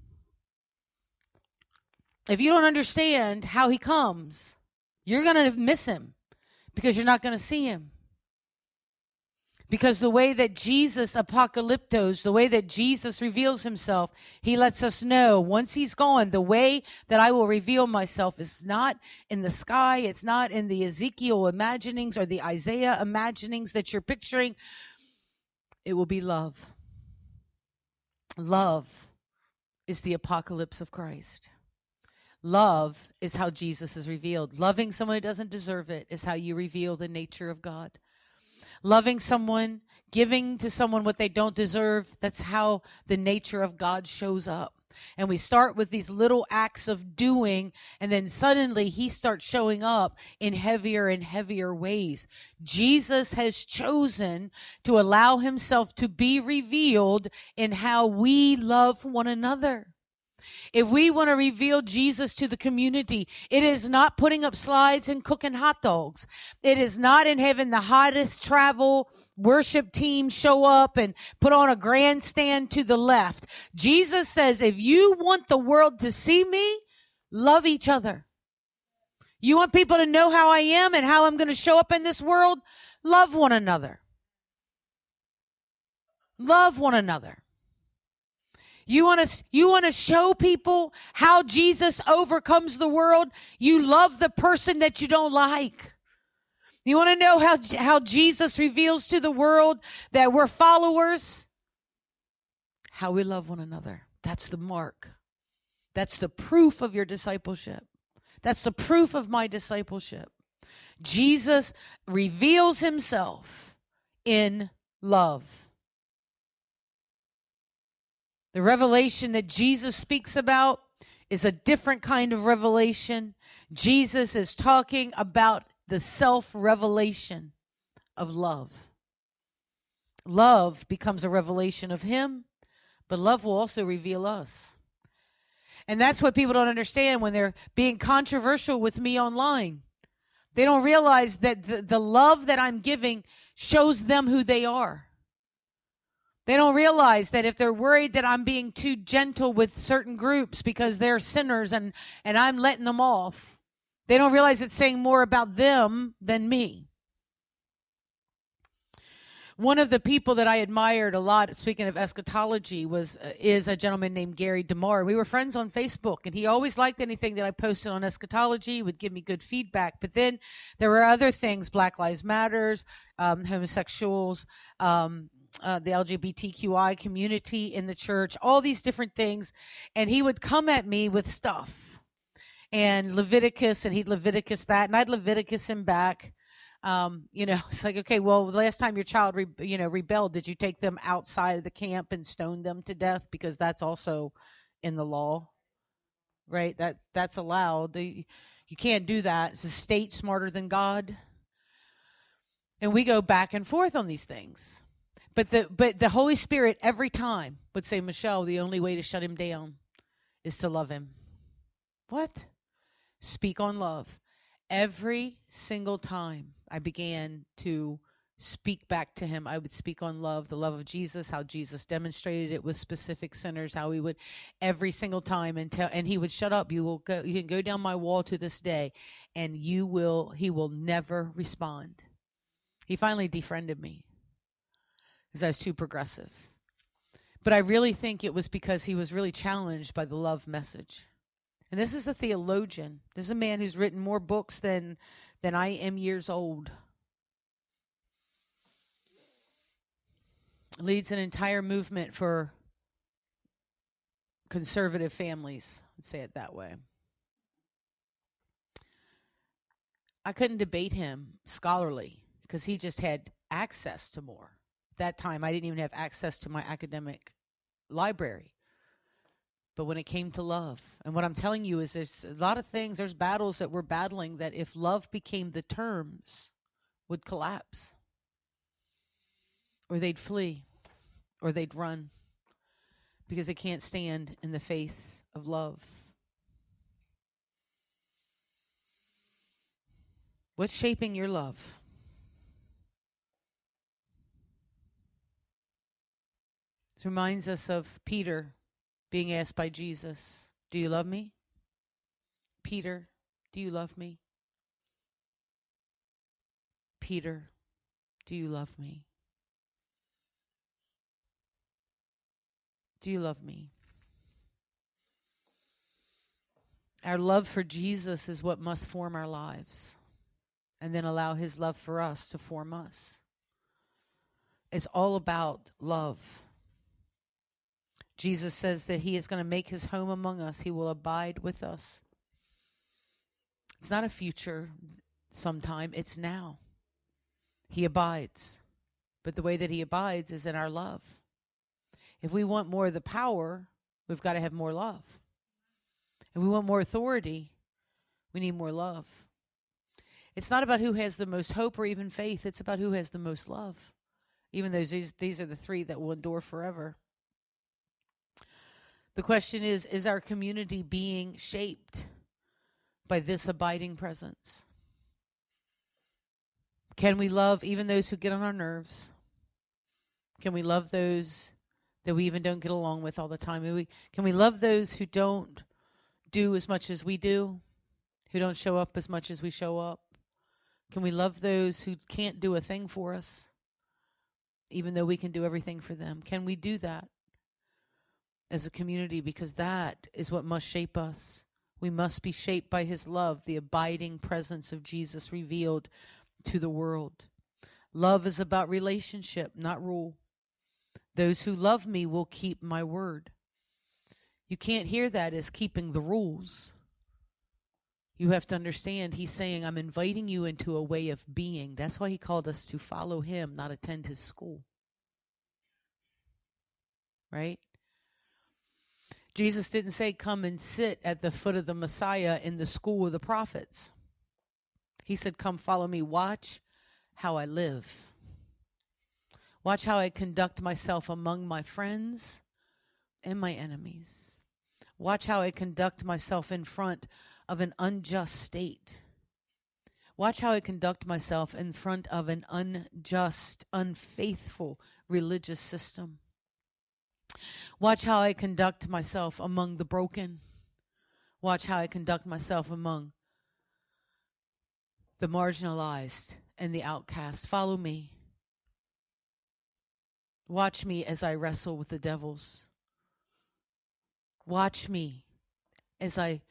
If you don't understand how he comes, you're going to miss him because you're not going to see him. Because the way that Jesus apocalyptos, the way that Jesus reveals himself, he lets us know once he's gone, the way that I will reveal myself is not in the sky. It's not in the Ezekiel imaginings or the Isaiah imaginings that you're picturing. It will be love. Love is the apocalypse of Christ. Love is how Jesus is revealed. Loving someone who doesn't deserve it is how you reveal the nature of God. Loving someone, giving to someone what they don't deserve, that's how the nature of God shows up. And we start with these little acts of doing, and then suddenly he starts showing up in heavier and heavier ways. Jesus has chosen to allow himself to be revealed in how we love one another. If we want to reveal Jesus to the community, it is not putting up slides and cooking hot dogs. It is not in having the hottest travel worship team show up and put on a grandstand to the left. Jesus says, if you want the world to see me, love each other. You want people to know how I am and how I'm going to show up in this world? Love one another. Love one another. You want to you want to show people how Jesus overcomes the world? You love the person that you don't like. You want to know how how Jesus reveals to the world that we're followers? How we love one another. That's the mark. That's the proof of your discipleship. That's the proof of my discipleship. Jesus reveals himself in love. The revelation that Jesus speaks about is a different kind of revelation. Jesus is talking about the self-revelation of love. Love becomes a revelation of him, but love will also reveal us. And that's what people don't understand when they're being controversial with me online. They don't realize that the, the love that I'm giving shows them who they are. They don't realize that if they're worried that I'm being too gentle with certain groups because they're sinners and, and I'm letting them off, they don't realize it's saying more about them than me. One of the people that I admired a lot, speaking of eschatology, was uh, is a gentleman named Gary DeMar. We were friends on Facebook, and he always liked anything that I posted on eschatology, would give me good feedback. But then there were other things, Black Lives Matters, um, homosexuals, um, uh, the L G B T Q I community in the church, all these different things. And he would come at me with stuff. And Leviticus, and he'd Leviticus that, and I'd Leviticus him back. Um, you know, it's like, okay, well, the last time your child, re- you know, rebelled, did you take them outside of the camp and stone them to death? Because that's also in the law, right? That that's allowed. The, you can't do that. Is the state smarter than God? And we go back and forth on these things. But the but the Holy Spirit every time would say, Michelle, the only way to shut him down is to love him. What? Speak on love. Every single time I began to speak back to him, I would speak on love, the love of Jesus, how Jesus demonstrated it with specific sinners, how he would every single time and tell, and he would shut up. You will go, you can go down my wall to this day, and you will, he will never respond. He finally defriended me because I was too progressive. But I really think it was because he was really challenged by the love message. And this is a theologian. This is a man who's written more books than than I am years old. Leads an entire movement for conservative families. Let's say it that way. I couldn't debate him scholarly because he just had access to more. At that time, I didn't even have access to my academic library. But when it came to love, and what I'm telling you is there's a lot of things, there's battles that we're battling that if love became the terms, would collapse. Or they'd flee. Or they'd run. Because they can't stand in the face of love. What's shaping your love? This reminds us of Peter being asked by Jesus, do you love me? Peter, do you love me? Peter, do you love me? Do you love me? Our love for Jesus is what must form our lives, and then allow his love for us to form us. It's all about love. Jesus says that he is going to make his home among us. He will abide with us. It's not a future sometime, it's now. He abides. But the way that he abides is in our love. If we want more of the power, we've got to have more love. If we want more authority, we need more love. It's not about who has the most hope or even faith. It's about who has the most love. Even though these, these are the three that will endure forever. The question is, is our community being shaped by this abiding presence? Can we love even those who get on our nerves? Can we love those that we even don't get along with all the time? Can we, can we love those who don't do as much as we do, who don't show up as much as we show up? Can we love those who can't do a thing for us, even though we can do everything for them? Can we do that as a community? Because that is what must shape us. We must be shaped by his love, the abiding presence of Jesus revealed to the world. Love is about relationship, not rule. Those who love me will keep my word. You can't hear that as keeping the rules. You have to understand he's saying, I'm inviting you into a way of being. That's why he called us to follow him, not attend his school. Right? Jesus didn't say, come and sit at the foot of the Messiah in the school of the prophets. He said, come follow me. Watch how I live. Watch how I conduct myself among my friends and my enemies. Watch how I conduct myself in front of an unjust state. Watch how I conduct myself in front of an unjust, unfaithful religious system. Watch how I conduct myself among the broken. Watch how I conduct myself among the marginalized and the outcast. Follow me. Watch me as I wrestle with the devils. Watch me as I,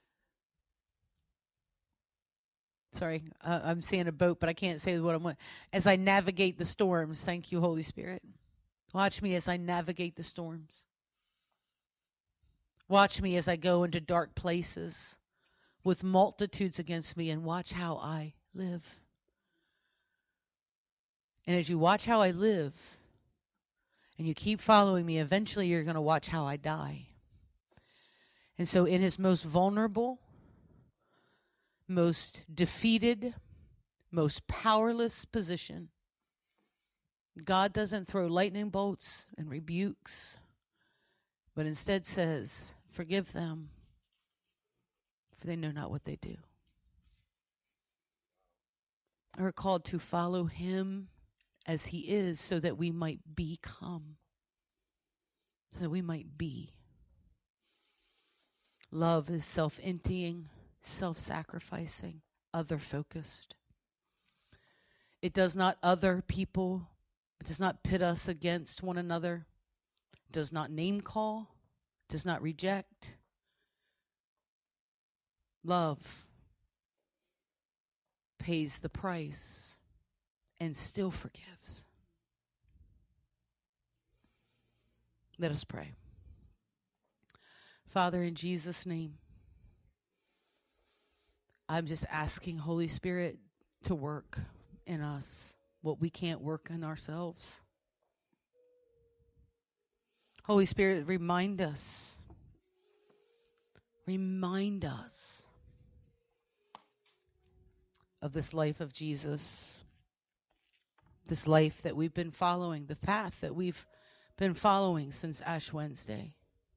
sorry, uh, I'm seeing a boat, but I can't say what I'm, as I navigate the storms. Thank you, Holy Spirit. Watch me as I navigate the storms. Watch me as I go into dark places with multitudes against me, and watch how I live. And as you watch how I live, and you keep following me, eventually you're going to watch how I die. And so in his most vulnerable, most defeated, most powerless position, God doesn't throw lightning bolts and rebukes, but instead says, forgive them, for they know not what they do. We're called to follow him as he is so that we might become, so that we might be. Love is self-emptying, self-sacrificing, other-focused. It does not other people. It does not pit us against one another. It does not name call. It does not reject. Love pays the price and still forgives. Let us pray. Father, in Jesus' name, I'm just asking Holy Spirit to work in us what we can't work in ourselves. Holy Spirit, remind us, remind us of this life of Jesus, this life that we've been following, the path that we've been following since Ash Wednesday,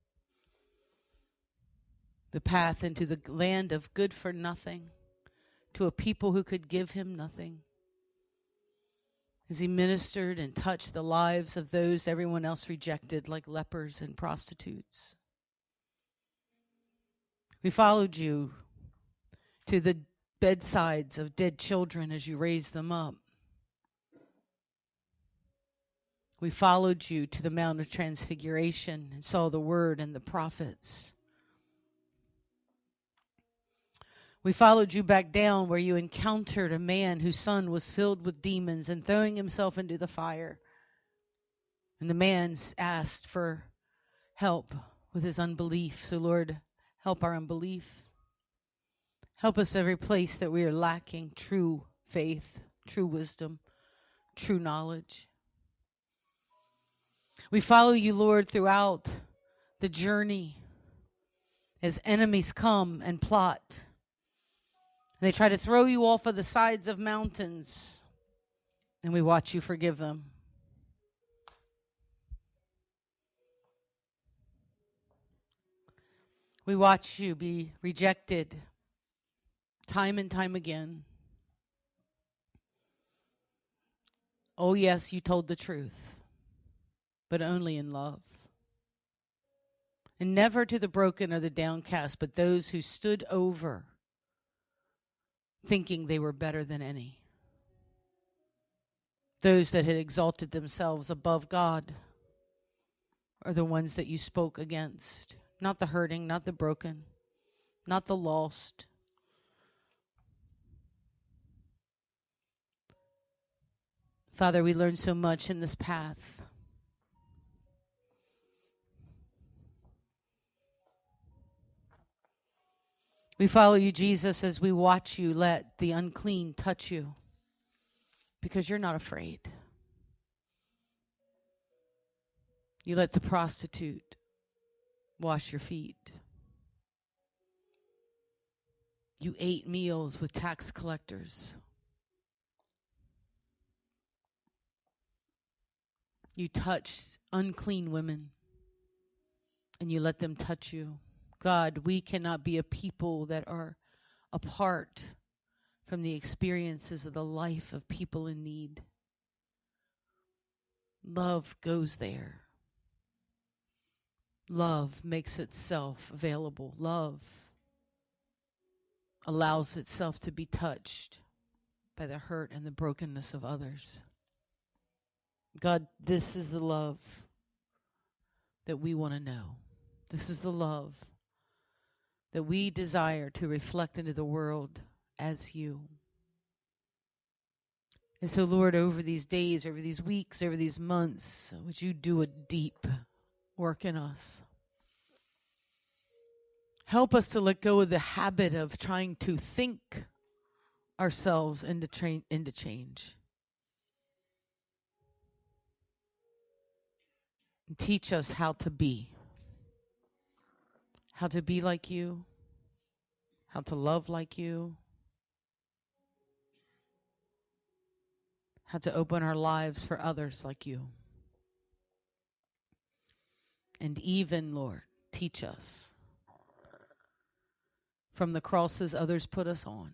the path into the land of good for nothing, to a people who could give him nothing. As he ministered and touched the lives of those everyone else rejected, like lepers and prostitutes. We followed you to the bedsides of dead children as you raised them up. We followed you to the Mount of Transfiguration and saw the Word and the prophets. We followed you back down where you encountered a man whose son was filled with demons and throwing himself into the fire. And the man asked for help with his unbelief. So Lord, help our unbelief. Help us every place that we are lacking true faith, true wisdom, true knowledge. We follow you, Lord, throughout the journey as enemies come and plot. They try to throw you off of the sides of mountains, and we watch you forgive them. We watch you be rejected time and time again. Oh, yes, you told the truth, but only in love. And never to the broken or the downcast, but those who stood over, thinking they were better than any. Those that had exalted themselves above God are the ones that you spoke against. Not the hurting, not the broken, not the lost. Father, we learn so much in this path. We follow you, Jesus, as we watch you let the unclean touch you, because you're not afraid. You let the prostitute wash your feet. You ate meals with tax collectors. You touched unclean women, and you let them touch you. God, we cannot be a people that are apart from the experiences of the life of people in need. Love goes there. Love makes itself available. Love allows itself to be touched by the hurt and the brokenness of others. God, this is the love that we want to know. This is the love that we desire to reflect into the world as you. And so, Lord, over these days, over these weeks, over these months, would you do a deep work in us? Help us to let go of the habit of trying to think ourselves into, tra- into change. And teach us how to be. How to be like you. How to love like you. How to open our lives for others like you. And even, Lord, teach us from the crosses others put us on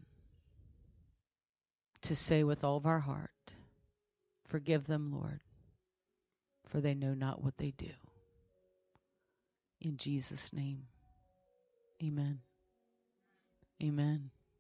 to say with all of our heart, forgive them, Lord, for they know not what they do. In Jesus' name, amen. Amen.